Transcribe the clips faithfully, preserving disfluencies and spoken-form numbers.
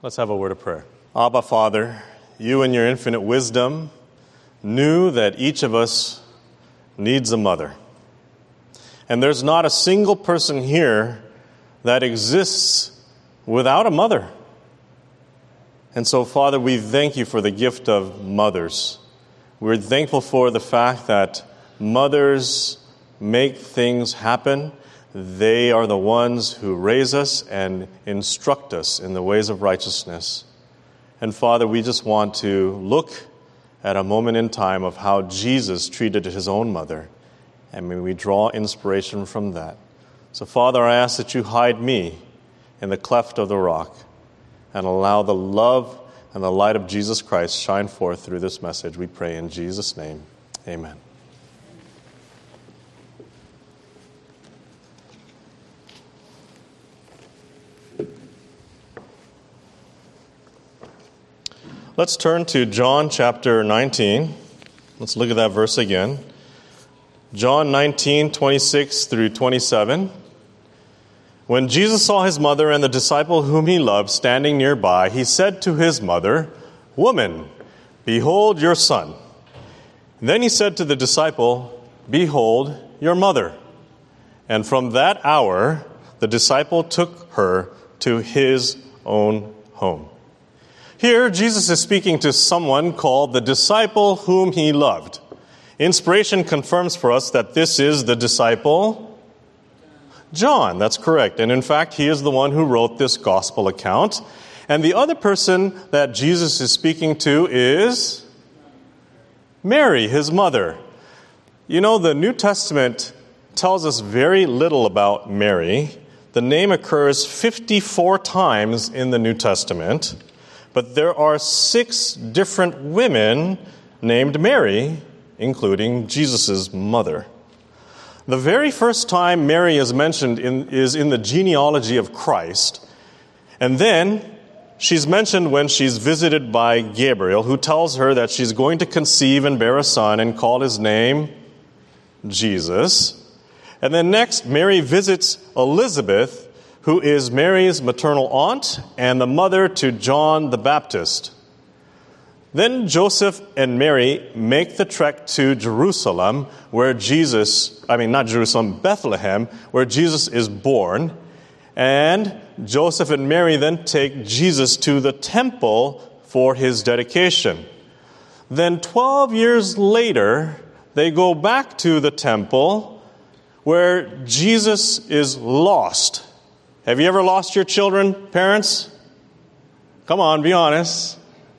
Let's have a word of prayer. Abba, Father, you in your infinite wisdom knew that each of us needs a mother. And there's not a single person here that exists without a mother. And so, Father, we thank you for the gift of mothers. We're thankful for the fact that mothers make things happen. They are the ones who raise us and instruct us in the ways of righteousness. And Father, we just want to look at a moment in time of how Jesus treated his own mother. And may we draw inspiration from that. So Father, I ask that you hide me in the cleft of the rock and allow the love and the light of Jesus Christ shine forth through this message. We pray in Jesus' name. Amen. Let's turn to John chapter nineteen. Let's look at that verse again. John nineteen, twenty-six through twenty-seven. When Jesus saw his mother and the disciple whom he loved standing nearby, he said to his mother, "Woman, behold your son." Then he said to the disciple, "Behold your mother." And from that hour, the disciple took her to his own home. Here, Jesus is speaking to someone called the disciple whom he loved. Inspiration confirms for us that this is the disciple John. That's correct. And in fact, he is the one who wrote this gospel account. And the other person that Jesus is speaking to is Mary, his mother. You know, the New Testament tells us very little about Mary. The name occurs fifty-four times in the New Testament. But there are six different women named Mary, including Jesus' mother. The very first time Mary is mentioned in, is in the genealogy of Christ. And then she's mentioned when she's visited by Gabriel, who tells her that she's going to conceive and bear a son and call his name Jesus. And then next, Mary visits Elizabeth, who is Mary's maternal aunt and the mother to John the Baptist. Then Joseph and Mary make the trek to Jerusalem, where Jesus, I mean not Jerusalem, Bethlehem, where Jesus is born. And Joseph and Mary then take Jesus to the temple for his dedication. Then twelve years later, they go back to the temple where Jesus is lost. Have you ever lost your children, parents? Come on, be honest.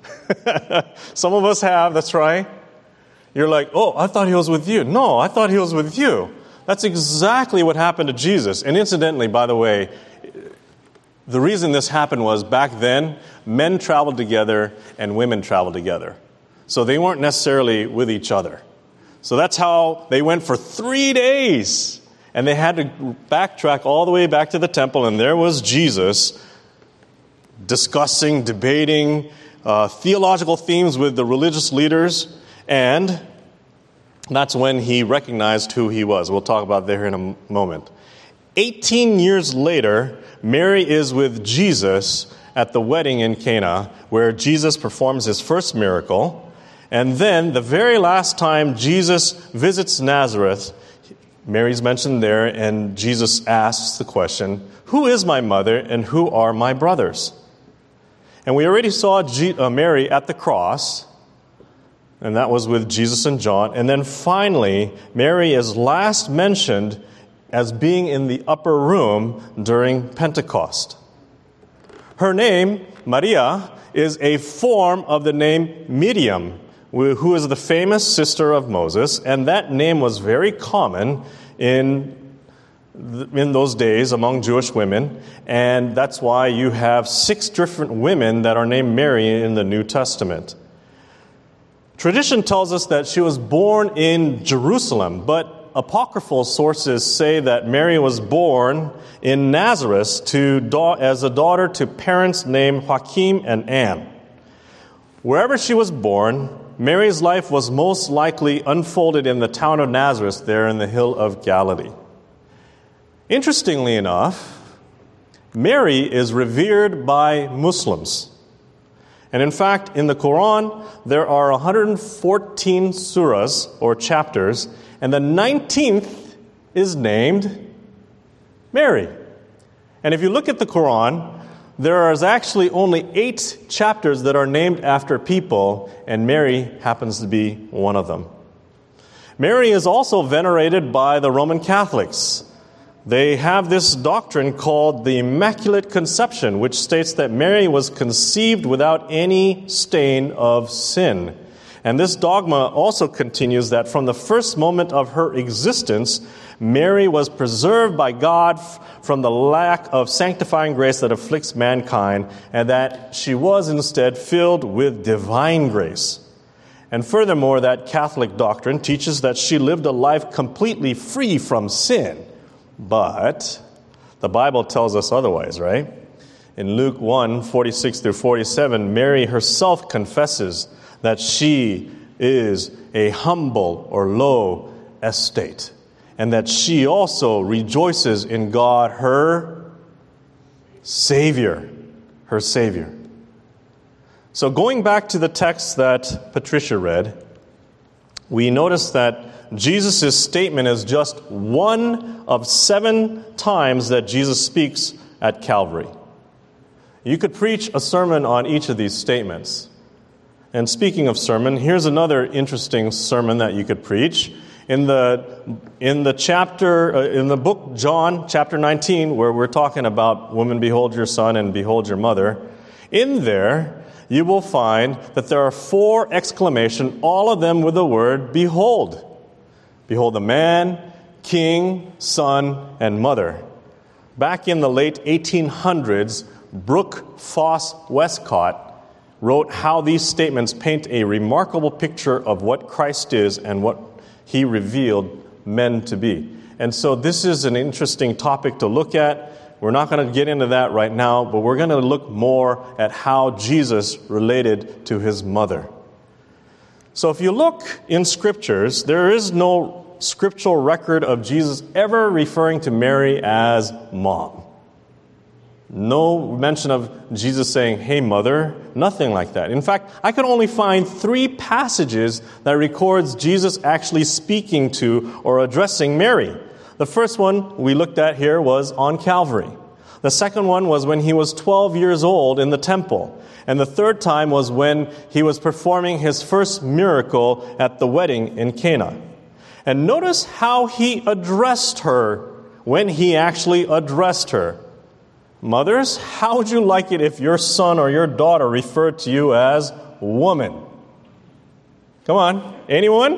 Some of us have, that's right. You're like, oh, I thought he was with you. No, I thought he was with you. That's exactly what happened to Jesus. And incidentally, by the way, the reason this happened was back then, men traveled together and women traveled together. So they weren't necessarily with each other. So that's how they went for three days. And they had to backtrack all the way back to the temple, and there was Jesus discussing, debating uh, theological themes with the religious leaders, and that's when he recognized who he was. We'll talk about that here in a moment. Eighteen years later, Mary is with Jesus at the wedding in Cana, where Jesus performs his first miracle. And then, the very last time Jesus visits Nazareth, Mary's mentioned there, and Jesus asks the question, who is my mother and who are my brothers? And we already saw G- uh, Mary at the cross, and that was with Jesus and John. And then finally, Mary is last mentioned as being in the upper room during Pentecost. Her name, Maria, is a form of the name Miriam, who is the famous sister of Moses, and that name was very common in in those days among Jewish women, and that's why you have six different women that are named Mary in the New Testament. Tradition tells us that she was born in Jerusalem, but apocryphal sources say that Mary was born in Nazareth to as a daughter to parents named Joachim and Anne. Wherever she was born, Mary's life was most likely unfolded in the town of Nazareth there in the hill of Galilee. Interestingly enough, Mary is revered by Muslims. And in fact, in the Quran, there are one hundred fourteen surahs or chapters, and the nineteenth is named Mary. And if you look at the Quran, there is actually only eight chapters that are named after people, and Mary happens to be one of them. Mary is also venerated by the Roman Catholics. They have this doctrine called the Immaculate Conception, which states that Mary was conceived without any stain of sin. And this dogma also continues that from the first moment of her existence, Mary was preserved by God from the lack of sanctifying grace that afflicts mankind, and that she was instead filled with divine grace. And furthermore, that Catholic doctrine teaches that she lived a life completely free from sin. But the Bible tells us otherwise, right? In Luke one, forty-six through forty-seven, Mary herself confesses that she is a humble or low estate, and that she also rejoices in God, her Savior, her Savior. So going back to the text that Patricia read, we notice that Jesus' statement is just one of seven times that Jesus speaks at Calvary. You could preach a sermon on each of these statements. And speaking of sermon, here's another interesting sermon that you could preach. In the in the chapter, uh, in the book John, chapter nineteen, where we're talking about woman, behold your son, and behold your mother, in there, you will find that there are four exclamations, all of them with the word behold. Behold the man, king, son, and mother. Back in the late eighteen hundreds, Brooke Foss Westcott wrote how these statements paint a remarkable picture of what Christ is and what he revealed men to be. And so this is an interesting topic to look at. We're not going to get into that right now, but we're going to look more at how Jesus related to his mother. So if you look in scriptures, there is no scriptural record of Jesus ever referring to Mary as mom. No mention of Jesus saying, hey, mother, nothing like that. In fact, I could only find three passages that records Jesus actually speaking to or addressing Mary. The first one we looked at here was on Calvary. The second one was when he was twelve years old in the temple. And the third time was when he was performing his first miracle at the wedding in Cana. And notice how he addressed her when he actually addressed her. Mothers, how would you like it if your son or your daughter referred to you as woman? Come on, anyone?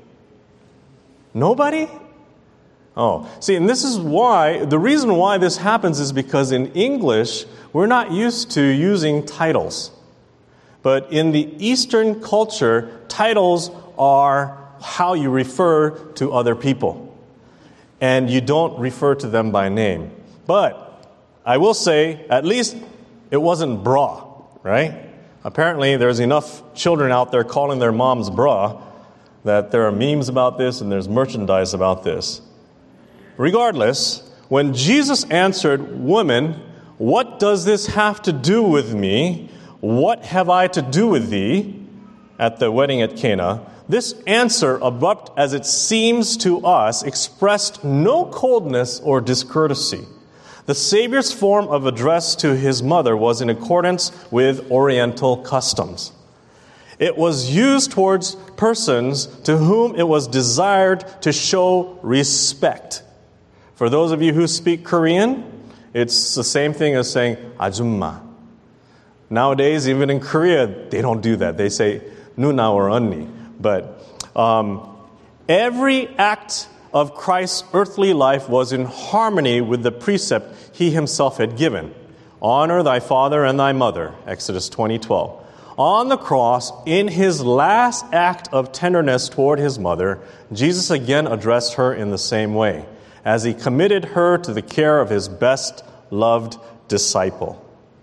Nobody? Oh, see, and this is why, the reason why this happens is because in English, we're not used to using titles. But in the Eastern culture, titles are how you refer to other people. And you don't refer to them by name. But I will say, at least it wasn't bra, right? Apparently, there's enough children out there calling their moms bra that there are memes about this and there's merchandise about this. Regardless, when Jesus answered, woman, what does this have to do with me? What have I to do with thee? At the wedding at Cana, this answer, abrupt as it seems to us, expressed no coldness or discourtesy. The Savior's form of address to his mother was in accordance with Oriental customs. It was used towards persons to whom it was desired to show respect. For those of you who speak Korean, it's the same thing as saying ajumma. Nowadays, even in Korea, they don't do that. They say nuna or 언니. But um, every act of Christ's earthly life was in harmony with the precept he himself had given. Honor thy father and thy mother, Exodus twenty twelve. On the cross, in his last act of tenderness toward his mother, Jesus again addressed her in the same way, as he committed her to the care of his best loved disciple.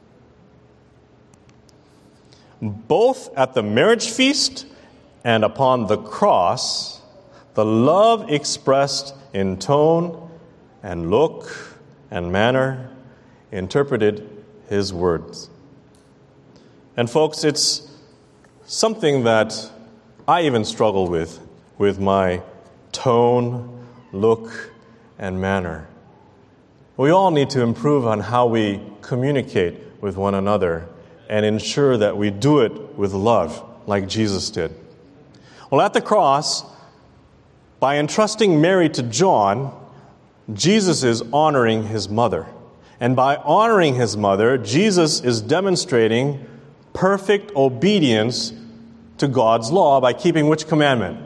Both at the marriage feast and upon the cross, the love expressed in tone and look and manner interpreted his words. And folks, it's something that I even struggle with, with my tone, look, and manner. We all need to improve on how we communicate with one another and ensure that we do it with love, like Jesus did. Well, at the cross, by entrusting Mary to John, Jesus is honoring his mother. And by honoring his mother, Jesus is demonstrating perfect obedience to God's law by keeping which commandment?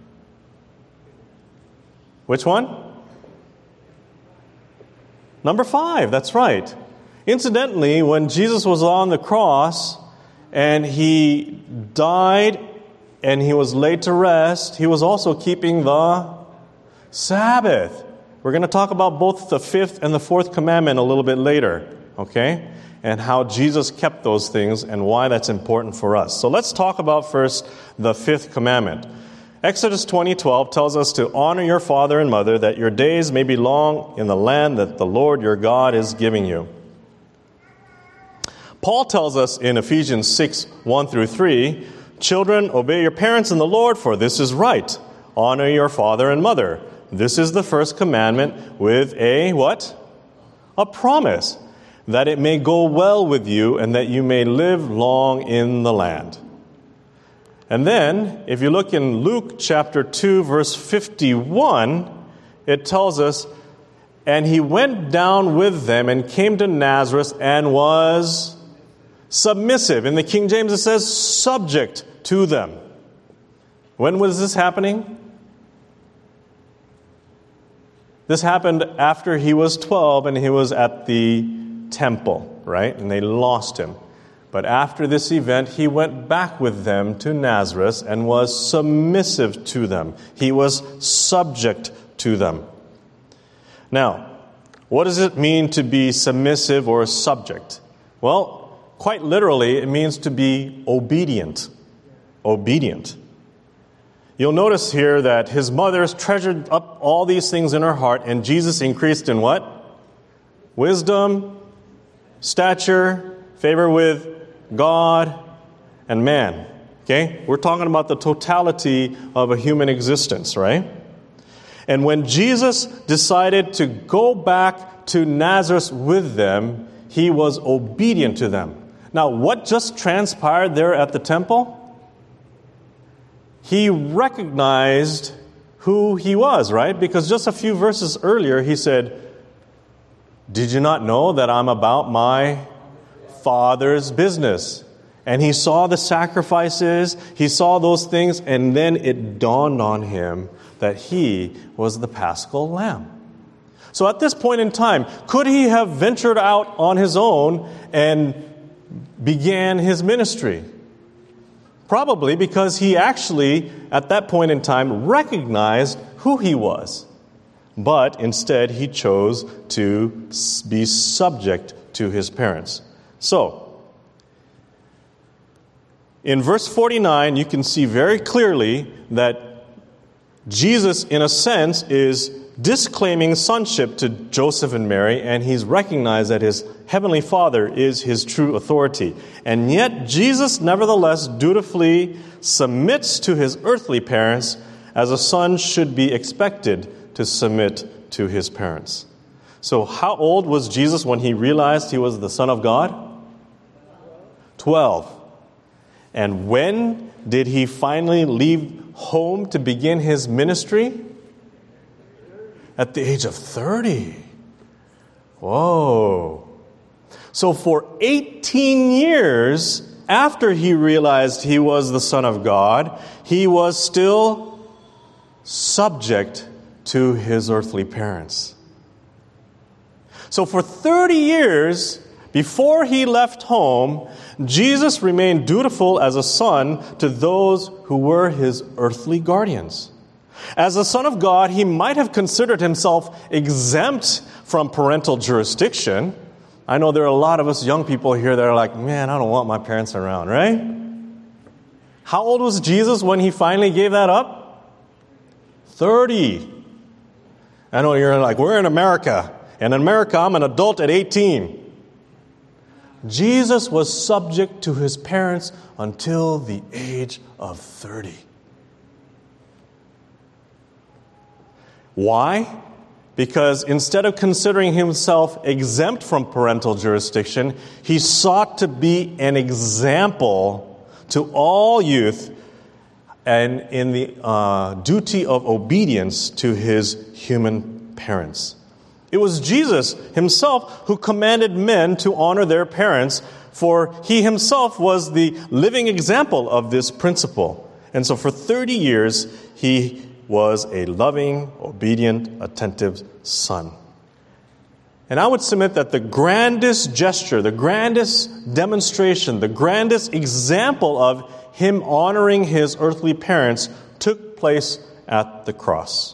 Which one? Number five, that's right. Incidentally, when Jesus was on the cross and he died and he was laid to rest, he was also keeping the Sabbath. We're going to talk about both the fifth and the fourth commandment a little bit later, okay? And how Jesus kept those things and why that's important for us. So let's talk about first the fifth commandment. Exodus twenty twelve tells us to honor your father and mother, that your days may be long in the land that the Lord your God is giving you. Paul tells us in Ephesians six, one through three, children, obey your parents in the Lord, for this is right. Honor your father and mother. This is the first commandment with a what? A promise, that it may go well with you and that you may live long in the land. And then, if you look in Luke chapter two, verse fifty-one, it tells us, and he went down with them and came to Nazareth and was submissive. In the King James it says subject to them. When was this happening? This happened after he was twelve and he was at the temple, right? And they lost him. But after this event, he went back with them to Nazareth and was submissive to them. He was subject to them. Now, what does it mean to be submissive or subject? Well, quite literally, it means to be obedient. Obedient. You'll notice here that his mother treasured up all these things in her heart, and Jesus increased in what? Wisdom, stature, favor with God and man. Okay? We're talking about the totality of a human existence, right? And when Jesus decided to go back to Nazareth with them, he was obedient to them. Now, what just transpired there at the temple? He recognized who he was, right? Because just a few verses earlier, he said, did you not know that I'm about my Father's business? And he saw the sacrifices, he saw those things, and then it dawned on him that he was the Paschal Lamb. So at this point in time, could he have ventured out on his own and began his ministry? Probably, because he actually, at that point in time, recognized who he was. But instead, he chose to be subject to his parents. So, in verse forty-nine, you can see very clearly that Jesus, in a sense, is disclaiming sonship to Joseph and Mary, and he's recognized that his heavenly Father is his true authority. And yet, Jesus nevertheless dutifully submits to his earthly parents as a son should be expected to submit to his parents. So how old was Jesus when he realized he was the Son of God? Twelve. And when did he finally leave home to begin his ministry? At the age of thirty. Whoa. So for eighteen years after he realized he was the Son of God, he was still subject to his earthly parents. So for thirty years before he left home, Jesus remained dutiful as a son to those who were his earthly guardians. As the Son of God, he might have considered himself exempt from parental jurisdiction. I know there are a lot of us young people here that are like, man, I don't want my parents around, right? How old was Jesus when he finally gave that up? thirty. I know you're like, we're in America. And in America, I'm an adult at eighteen. Jesus was subject to his parents until the age of thirty. Why? Because instead of considering himself exempt from parental jurisdiction, he sought to be an example to all youth and in the uh, duty of obedience to his human parents. It was Jesus himself who commanded men to honor their parents, for he himself was the living example of this principle. And so for thirty years, he was a loving, obedient, attentive son. And I would submit that the grandest gesture, the grandest demonstration, the grandest example of him honoring his earthly parents took place at the cross.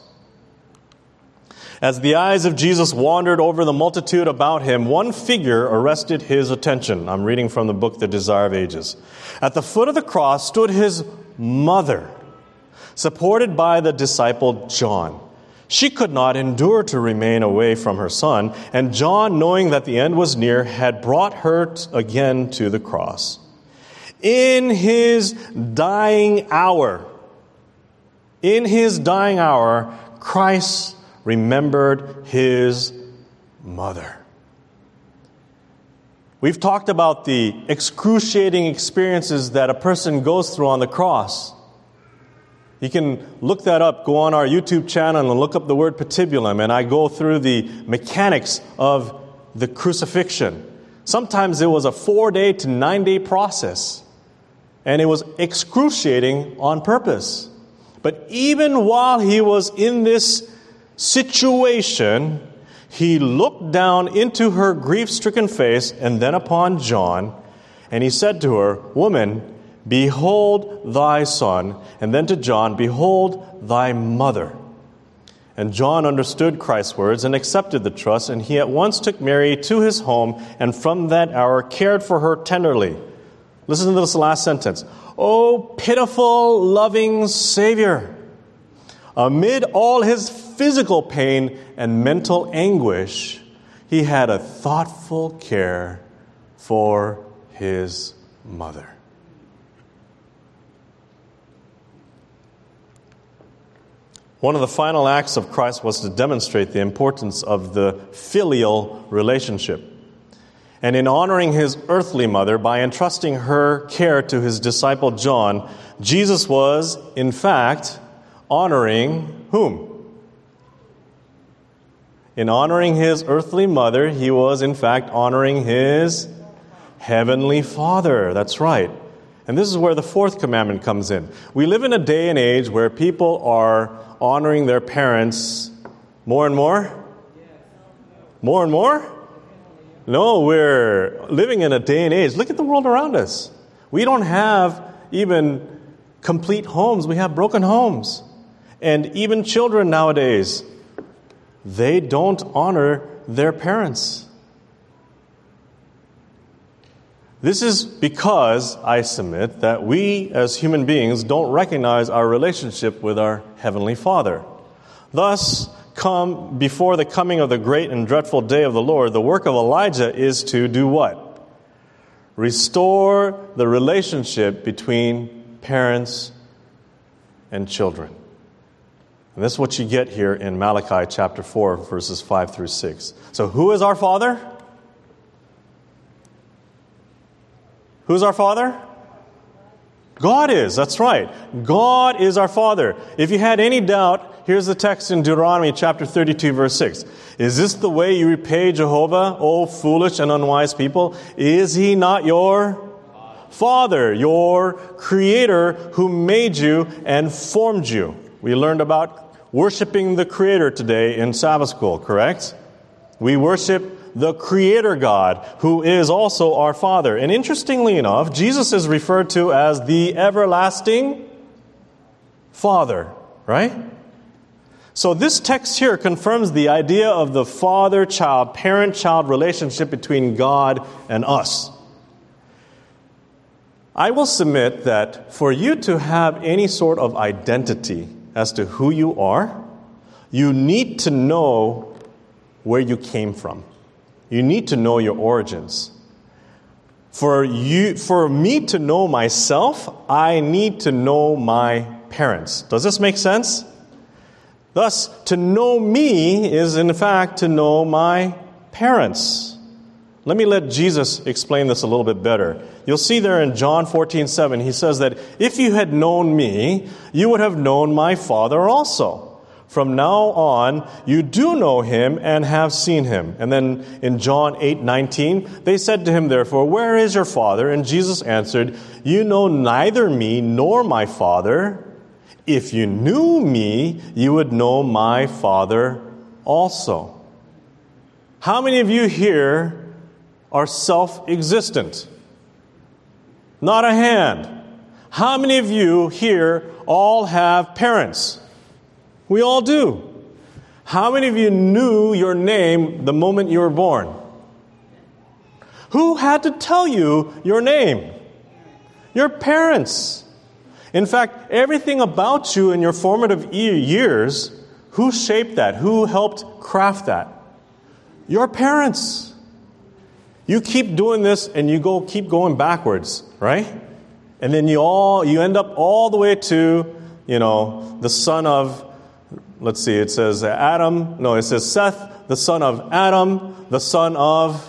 As the eyes of Jesus wandered over the multitude about him, one figure arrested his attention. I'm reading from the book, The Desire of Ages. At the foot of the cross stood his mother, supported by the disciple John. She could not endure to remain away from her son, and John, knowing that the end was near, had brought her t- again to the cross. In his dying hour, in his dying hour, Christ remembered his mother. We've talked about the excruciating experiences that a person goes through on the cross. You can look that up, go on our YouTube channel and look up the word patibulum, and I go through the mechanics of the crucifixion. Sometimes it was a four-day to nine-day process, and it was excruciating on purpose. But even while he was in this situation, he looked down into her grief-stricken face and then upon John, and he said to her, "Woman, behold thy son," and then to John, "Behold thy mother." And John understood Christ's words and accepted the trust, and he at once took Mary to his home, and from that hour cared for her tenderly. Listen to this last sentence. "O pitiful, loving Savior, amid all his physical pain and mental anguish, he had a thoughtful care for his mother." One of the final acts of Christ was to demonstrate the importance of the filial relationship. And in honoring his earthly mother by entrusting her care to his disciple John, Jesus was, in fact, honoring whom? In honoring his earthly mother, he was, in fact, honoring his heavenly Father. That's right. And this is where the fourth commandment comes in. We live in a day and age where people are honoring their parents more and more? More and more? No, we're living in a day and age. Look at the world around us. We don't have even complete homes. We have broken homes. And even children nowadays, they don't honor their parents. This is because, I submit, that we as human beings don't recognize our relationship with our Heavenly Father. Thus, come before the coming of the great and dreadful day of the Lord, the work of Elijah is to do what? Restore the relationship between parents and children. And this is what you get here in Malachi chapter four, verses five through six. So who is our Father? Who's our Father? God is, that's right. God is our Father. If you had any doubt, here's the text in Deuteronomy chapter thirty-two, verse six. Is this the way you repay Jehovah, O foolish and unwise people? Is he not your Father, your Creator, who made you and formed you? We learned about worshiping the Creator today in Sabbath school, correct? We worship the Creator God, who is also our Father. And interestingly enough, Jesus is referred to as the everlasting Father, right? So this text here confirms the idea of the father-child, parent-child relationship between God and us. I will submit that for you to have any sort of identity as to who you are, you need to know where you came from. You need to know your origins. For you, for me to know myself, I need to know my parents. Does this make sense? Thus, to know me is in fact to know my parents. Let me let Jesus explain this a little bit better. You'll see there in John fourteen seven, he says that if you had known me, you would have known my Father also. From now on, you do know him and have seen him. And then in John eight nineteen, they said to him, therefore, where is your Father? And Jesus answered, you know neither me nor my Father. If you knew me, you would know my Father also. How many of you here are self-existent? Not a hand. How many of you here all have parents? We all do. How many of you knew your name the moment you were born? Who had to tell you your name? Your parents. In fact, everything about you in your formative years, who shaped that? Who helped craft that? Your parents. You keep doing this and you go keep going backwards, right? And then you all you end up all the way to, you know, the son of, let's see, it says Adam, no, it says Seth, the son of Adam, the son of,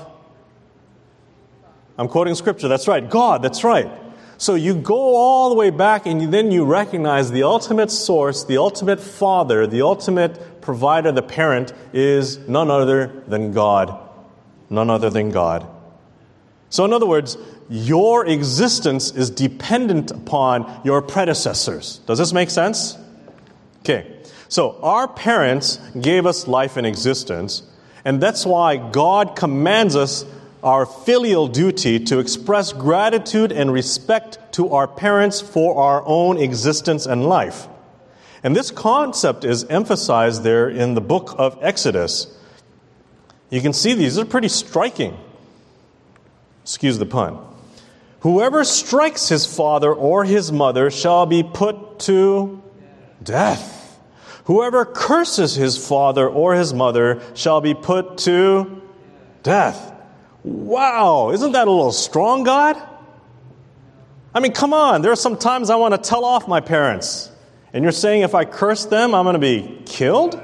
I'm quoting scripture, that's right, God, that's right. So you go all the way back and then you recognize the ultimate source, the ultimate father, the ultimate provider, the parent is none other than God. None other than God. So in other words, your existence is dependent upon your predecessors. Does this make sense? Okay. So our parents gave us life and existence, and that's why God commands us our filial duty to express gratitude and respect to our parents for our own existence and life. And this concept is emphasized there in the book of Exodus. You can see these are pretty striking. Excuse the pun. Whoever strikes his father or his mother shall be put to death. Whoever curses his father or his mother shall be put to death. Wow, isn't that a little strong, God? I mean, come on, there are some times I want to tell off my parents. And you're saying if I curse them, I'm going to be killed?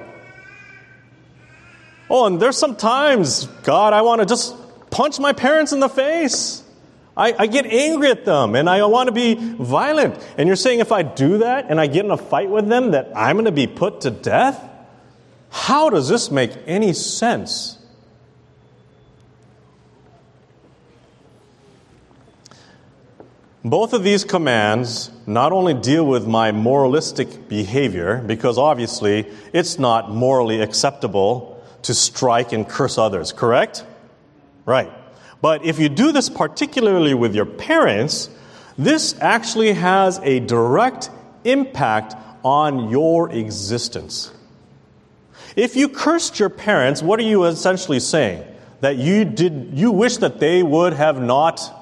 Oh, and there's some times, God, I want to just punch my parents in the face. I, I get angry at them, and I want to be violent. And you're saying if I do that, and I get in a fight with them, that I'm going to be put to death? How does this make any sense? Both of these commands not only deal with my moralistic behavior, because obviously it's not morally acceptable to strike and curse others, correct? Right. But if you do this particularly with your parents, this actually has a direct impact on your existence. If you cursed your parents, what are you essentially saying? That you did you wish that they would have not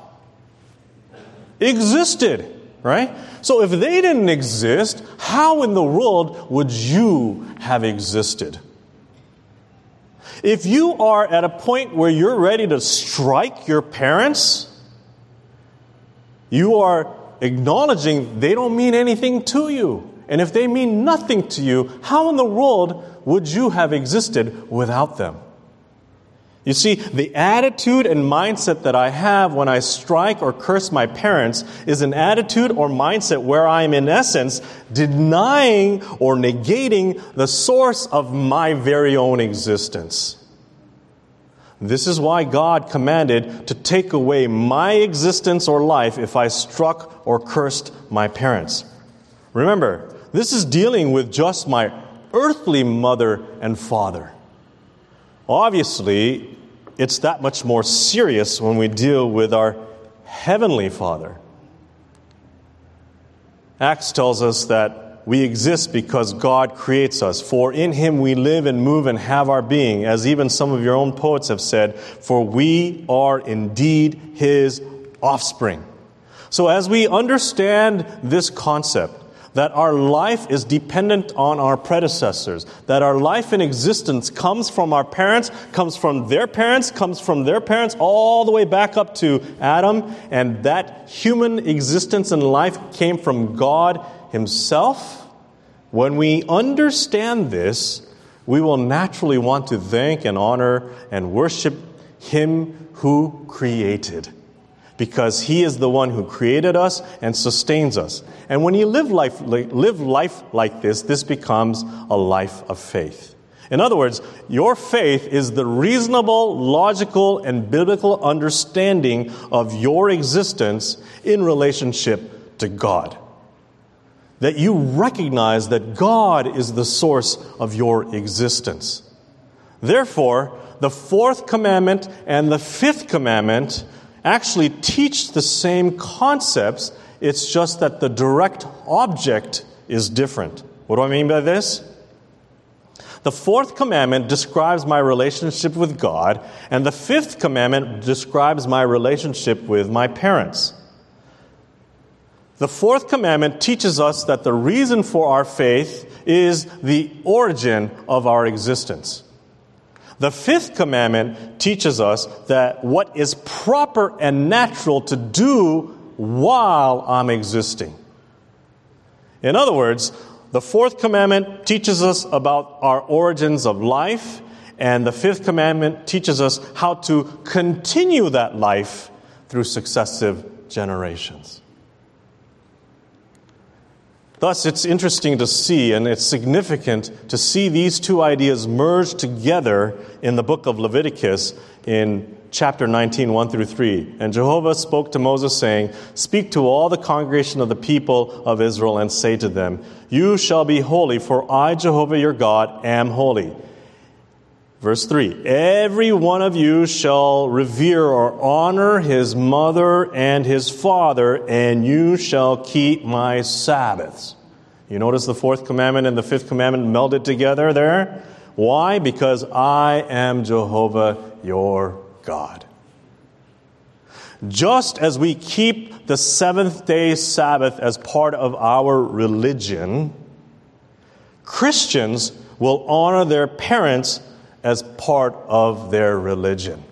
existed, right? So if they didn't exist, how in the world would you have existed? If you are at a point where you're ready to strike your parents, you are acknowledging they don't mean anything to you. And if they mean nothing to you, how in the world would you have existed without them? You see, the attitude and mindset that I have when I strike or curse my parents is an attitude or mindset where I am in essence denying or negating the source of my very own existence. This is why God commanded to take away my existence or life if I struck or cursed my parents. Remember, this is dealing with just my earthly mother and father. Obviously, it's that much more serious when we deal with our heavenly Father. Acts tells us that we exist because God creates us. For in Him we live and move and have our being, as even some of your own poets have said, for we are indeed His offspring. So as we understand this concept, that our life is dependent on our predecessors, that our life in existence comes from our parents, comes from their parents, comes from their parents, all the way back up to Adam, and that human existence and life came from God Himself. When we understand this, we will naturally want to thank and honor and worship Him who created, because He is the one who created us and sustains us. And when you live life, live life like this, this becomes a life of faith. In other words, your faith is the reasonable, logical, and biblical understanding of your existence in relationship to God. That you recognize that God is the source of your existence. Therefore, the fourth commandment and the fifth commandment actually teach the same concepts. It's just that the direct object is different. What do I mean by this? The fourth commandment describes my relationship with God, and the fifth commandment describes my relationship with my parents. The fourth commandment teaches us that the reason for our faith is the origin of our existence. The fifth commandment teaches us that what is proper and natural to do while I'm existing. In other words, the fourth commandment teaches us about our origins of life, and the fifth commandment teaches us how to continue that life through successive generations. Thus, it's interesting to see, and it's significant to see these two ideas merged together in the book of Leviticus in chapter nineteen, one through three. And Jehovah spoke to Moses, saying, "Speak to all the congregation of the people of Israel and say to them, you shall be holy, for I, Jehovah your God, am holy." Verse three, "Every one of you shall revere or honor his mother and his father, and you shall keep my Sabbaths." You notice the fourth commandment and the fifth commandment melded together there? Why? Because I am Jehovah your God. Just as we keep the seventh day Sabbath as part of our religion, Christians will honor their parents as part of their religion.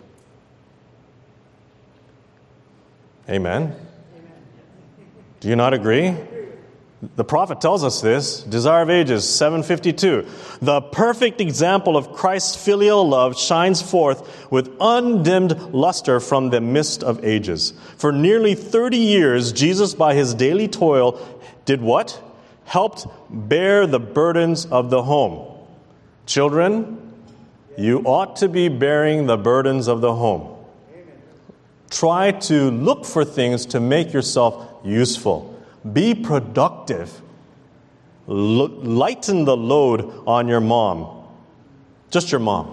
Amen? Do you not agree? The prophet tells us this, Desire of Ages seven fifty-two. "The perfect example of Christ's filial love shines forth with undimmed luster from the mist of ages. For nearly thirty years, Jesus, by his daily toil, did what? Helped bear the burdens of the home." Children, you ought to be bearing the burdens of the home. Try to look for things to make yourself useful. Be productive. L- lighten the load on your mom. Just your mom.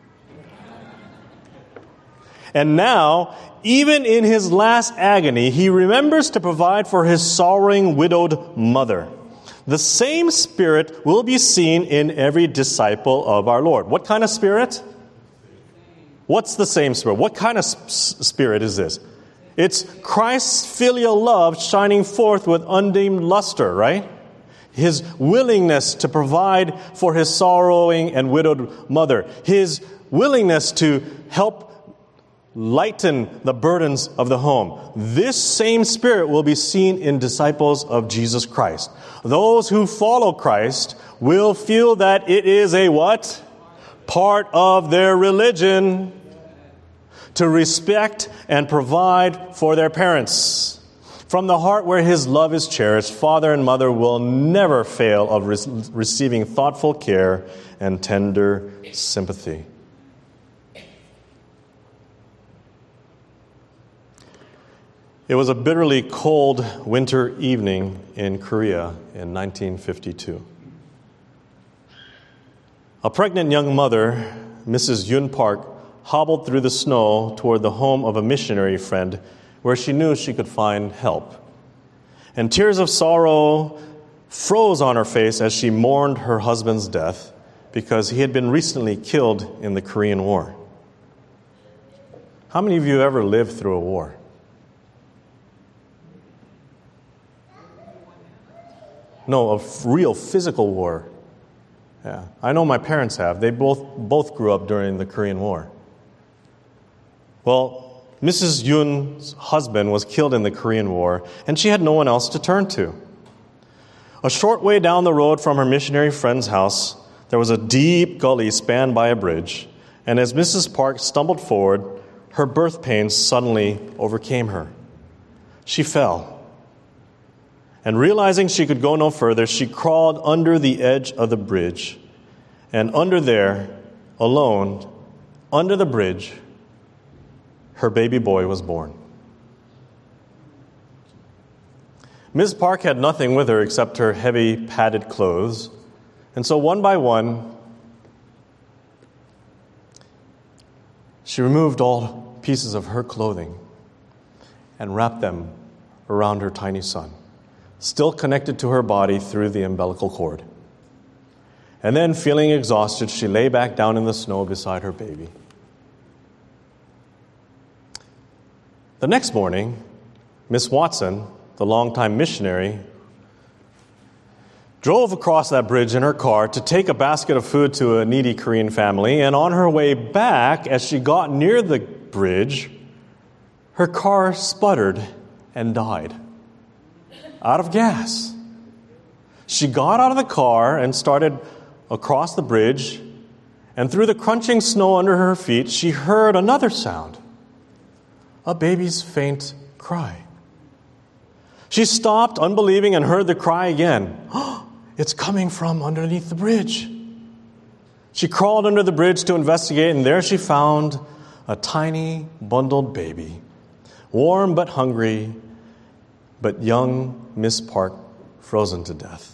And now, even in his last agony, he remembers to provide for his sorrowing widowed mother. The same spirit will be seen in every disciple of our Lord. What kind of spirit? What's the same spirit? What kind of s- spirit is this? It's Christ's filial love shining forth with undimmed luster, right? His willingness to provide for his sorrowing and widowed mother. His willingness to help lighten the burdens of the home. This same spirit will be seen in disciples of Jesus Christ. Those who follow Christ will feel that it is a what? Part of their religion to respect and provide for their parents. From the heart where his love is cherished, father and mother will never fail of re- receiving thoughtful care and tender sympathy. It was a bitterly cold winter evening in Korea in nineteen fifty-two. A pregnant young mother, Missus Yun Park, hobbled through the snow toward the home of a missionary friend where she knew she could find help. And tears of sorrow froze on her face as she mourned her husband's death because he had been recently killed in the Korean War. How many of you ever lived through a war? No, a f- real physical war. Yeah, I know my parents have. They both both grew up during the Korean War. Well, Missus Yoon's husband was killed in the Korean War, and she had no one else to turn to. A short way down the road from her missionary friend's house, there was a deep gully spanned by a bridge, and as Missus Park stumbled forward, her birth pains suddenly overcame her. She fell. And realizing she could go no further, she crawled under the edge of the bridge. And under there, alone, under the bridge, her baby boy was born. Miz Park had nothing with her except her heavy padded clothes. And so one by one, she removed all pieces of her clothing and wrapped them around her tiny son, still connected to her body through the umbilical cord. And then, feeling exhausted, she lay back down in the snow beside her baby. The next morning, Miss Watson, the longtime missionary, drove across that bridge in her car to take a basket of food to a needy Korean family, and on her way back, as she got near the bridge, her car sputtered and died. Out of gas. She got out of the car and started across the bridge, and through the crunching snow under her feet, she heard another sound, a baby's faint cry. She stopped, unbelieving, and heard the cry again. Oh, it's coming from underneath the bridge. She crawled under the bridge to investigate, and there she found a tiny, bundled baby, warm but hungry, but young Miss Park frozen to death.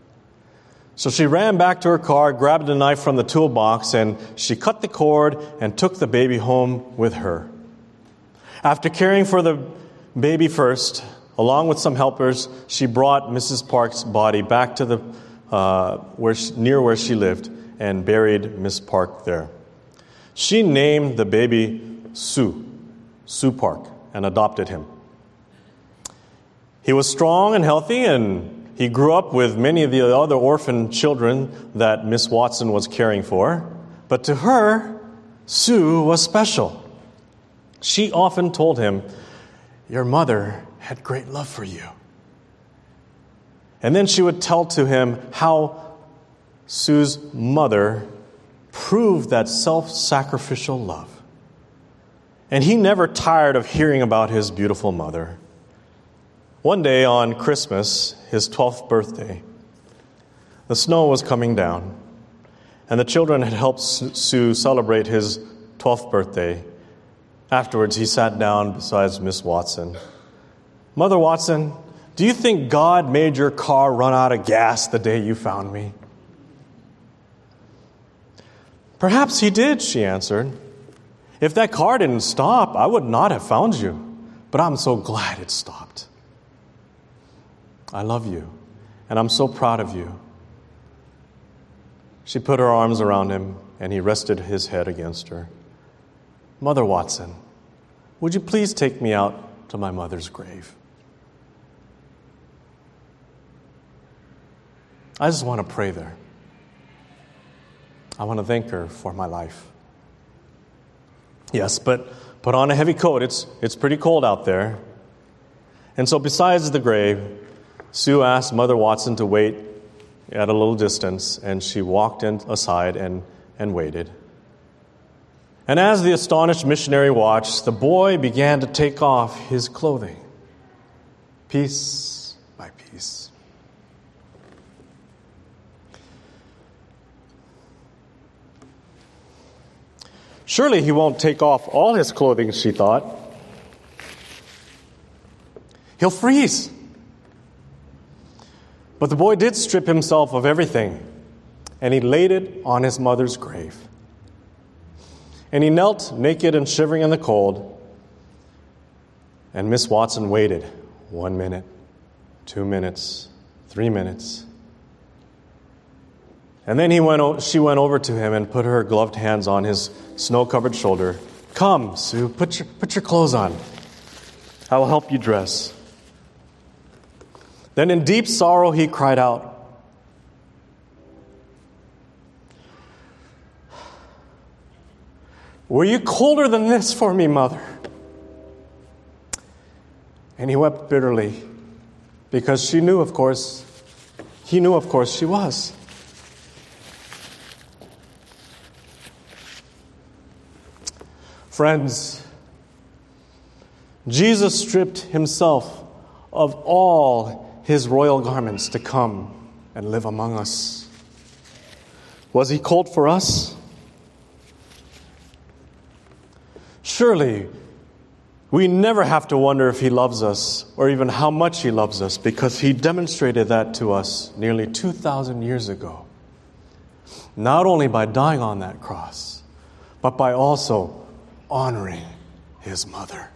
So she ran back to her car, grabbed a knife from the toolbox, and she cut the cord and took the baby home with her. After caring for the baby first, along with some helpers, she brought Missus Park's body back to the uh, where she, near where she lived and buried Miss Park there. She named the baby Sue, Sue Park, and adopted him. He was strong and healthy, and he grew up with many of the other orphan children that Miss Watson was caring for. But to her, Sue was special. She often told him, "Your mother had great love for you." And then she would tell to him how Sue's mother proved that self-sacrificial love. And he never tired of hearing about his beautiful mother. One day on Christmas, his twelfth birthday, the snow was coming down, and the children had helped Sue celebrate his twelfth birthday. Afterwards, he sat down beside Miss Watson. "Mother Watson, do you think God made your car run out of gas the day you found me?" "Perhaps he did," she answered. "If that car didn't stop, I would not have found you. But I'm so glad it stopped. I love you, and I'm so proud of you." She put her arms around him, and he rested his head against her. "Mother Watson, would you please take me out to my mother's grave?" I just want to pray there. I want to thank her for my life. Yes, but put on a heavy coat. It's, it's pretty cold out there. And so besides the grave, Sue asked Mother Watson to wait at a little distance, and she walked in aside and, and waited. And as the astonished missionary watched, the boy began to take off his clothing, piece by piece. Surely he won't take off all his clothing, she thought. He'll freeze. But the boy did strip himself of everything, and he laid it on his mother's grave. And he knelt naked and shivering in the cold, and Miss Watson waited one minute, two minutes, three minutes. And then he went. she went over to him and put her gloved hands on his snow-covered shoulder. "Come, Sue, put your, put your clothes on. I will help you dress." Then in deep sorrow he cried out, "Were you colder than this for me, mother?" And he wept bitterly, because she knew, of course, he knew, of course, she was. Friends, Jesus stripped himself of all his royal garments to come and live among us. Was he cold for us? Surely, we never have to wonder if he loves us or even how much he loves us, because he demonstrated that to us nearly two thousand years ago. Not only by dying on that cross, but by also honoring his mother.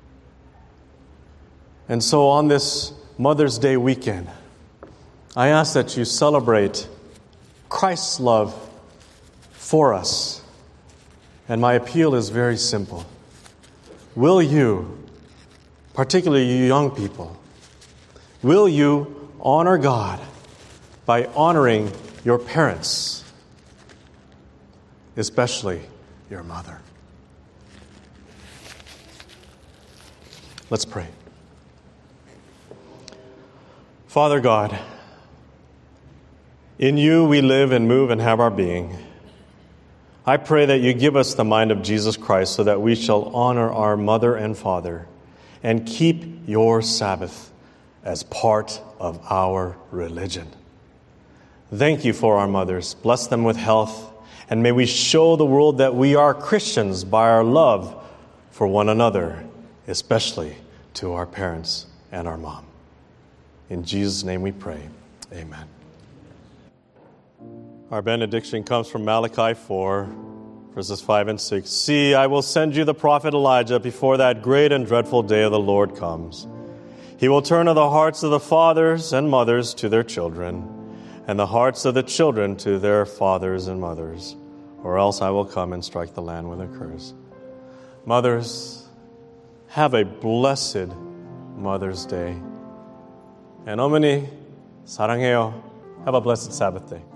And so on this Mother's Day weekend, I ask that you celebrate Christ's love for us. And my appeal is very simple. Will you, particularly you young people, will you honor God by honoring your parents, especially your mother? Let's pray. Father God, in you we live and move and have our being. I pray that you give us the mind of Jesus Christ so that we shall honor our mother and father and keep your Sabbath as part of our religion. Thank you for our mothers. Bless them with health, and may we show the world that we are Christians by our love for one another, especially to our parents and our mom. In Jesus' name we pray. Amen. Our benediction comes from Malachi four, verses five and six. See, I will send you the prophet Elijah before that great and dreadful day of the Lord comes. He will turn the hearts of the fathers and mothers to their children, and the hearts of the children to their fathers and mothers, or else I will come and strike the land with a curse. Mothers, have a blessed Mother's Day. And 어머니, 사랑해요. Have a blessed Sabbath day.